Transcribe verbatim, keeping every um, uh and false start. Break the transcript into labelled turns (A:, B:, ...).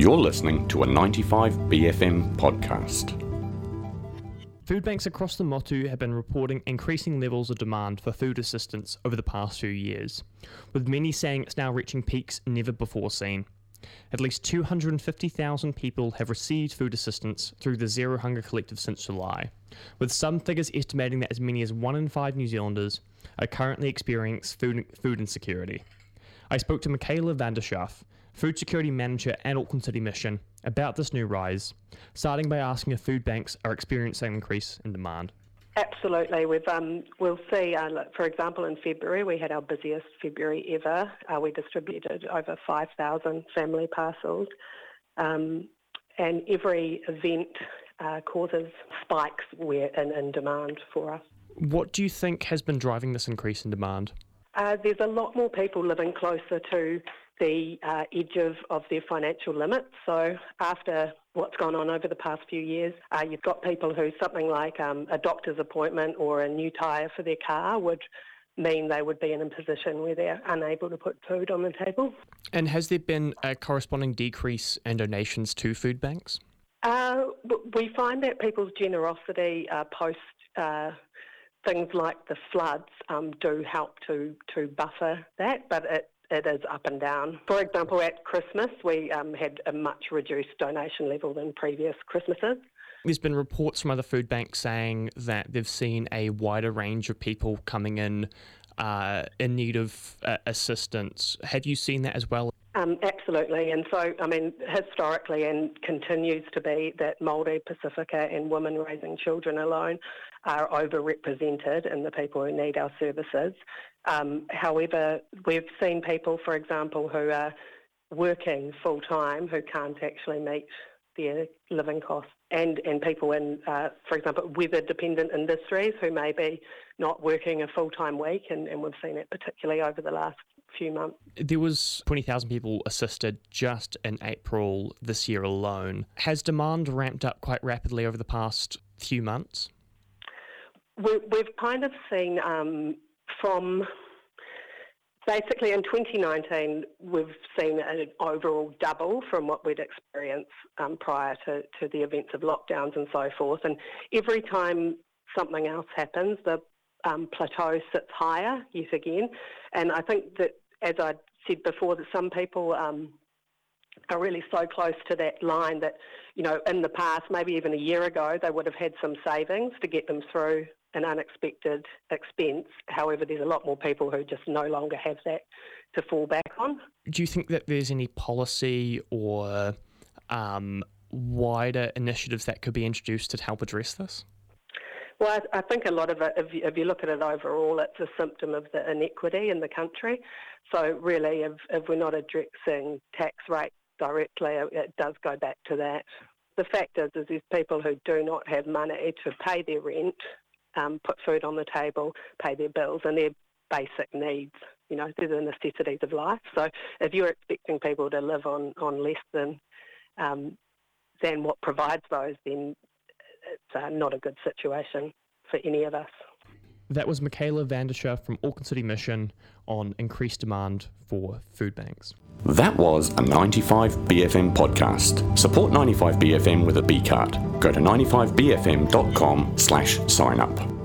A: You're listening to a ninety-five B F M podcast.
B: Food banks across the Motu have been reporting increasing levels of demand for food assistance over the past few years, with many saying it's now reaching peaks never before seen. At least two hundred fifty thousand people have received food assistance through the Zero Hunger Collective since July, with some figures estimating that as many as one in five New Zealanders are currently experiencing food, food insecurity. I spoke to Michaela van der Schaaf, Food Security Manager at Auckland City Mission, about this new rise, starting by asking if food banks are experiencing an increase in demand.
C: Absolutely. We've, um, we'll see, uh, for example, in February, we had our busiest February ever. Uh, we distributed over five thousand family parcels. Um, and every event uh, causes spikes where, in, in demand for us.
B: What do you think has been driving this increase in demand?
C: Uh, there's a lot more people living closer to the uh, edge of, of their financial limits. So after what's gone on over the past few years, uh, you've got people who something like um, a doctor's appointment or a new tyre for their car would mean they would be in a position where they're unable to put food on the table.
B: And has there been a corresponding decrease in donations to food banks?
C: Uh, we find that people's generosity uh, post uh, things like the floods um, do help to, to buffer that, but it It is up and down. For example, at Christmas, we um, had a much reduced donation level than previous Christmases.
B: There's been reports from other food banks saying that they've seen a wider range of people coming in uh, in need of uh, assistance. Have you seen that as well?
C: Um, absolutely. And so, I mean, historically and continues to be that Māori, Pacifica and women raising children alone are overrepresented in the people who need our services. Um, however, we've seen people, for example, who are working full-time who can't actually meet their living costs, and, and people in, uh, for example, weather-dependent industries who may be not working a full-time week, and, and we've seen it particularly over the last few months.
B: There was twenty thousand people assisted just in April this year alone. Has demand ramped up quite rapidly over the past few months?
C: We, we've kind of seen um, from... Basically, in twenty nineteen, we've seen an overall double from what we'd experienced um, prior to, to the events of lockdowns and so forth. And every time something else happens, the um, plateau sits higher yet again. And I think that, as I said before, that some people um, are really so close to that line that, you know, in the past, maybe even a year ago, they would have had some savings to get them through an unexpected expense. However, there's a lot more people who just no longer have that to fall back on. Do
B: you think that there's any policy or um, wider initiatives that could be introduced to help address this?
C: Well, I, I think a lot of it, if you, if you look at it overall, it's a symptom of the inequity in the country. So really, if, if we're not addressing tax rates directly, it does go back to that. The fact is, is there's people who do not have money to pay their rent, Um, put food on the table, pay their bills, and their basic needs. You know, they're the necessities of life. So if you're expecting people to live on, on less than um, than what provides those, then it's uh, not a good situation for any of us.
B: That was Michaela van der Schaaf from Auckland City Mission on increased demand for food banks.
A: That was a ninety-five B F M podcast. Support ninety-five B F M with a B card. Go to ninety-five B F M dot com slash sign up.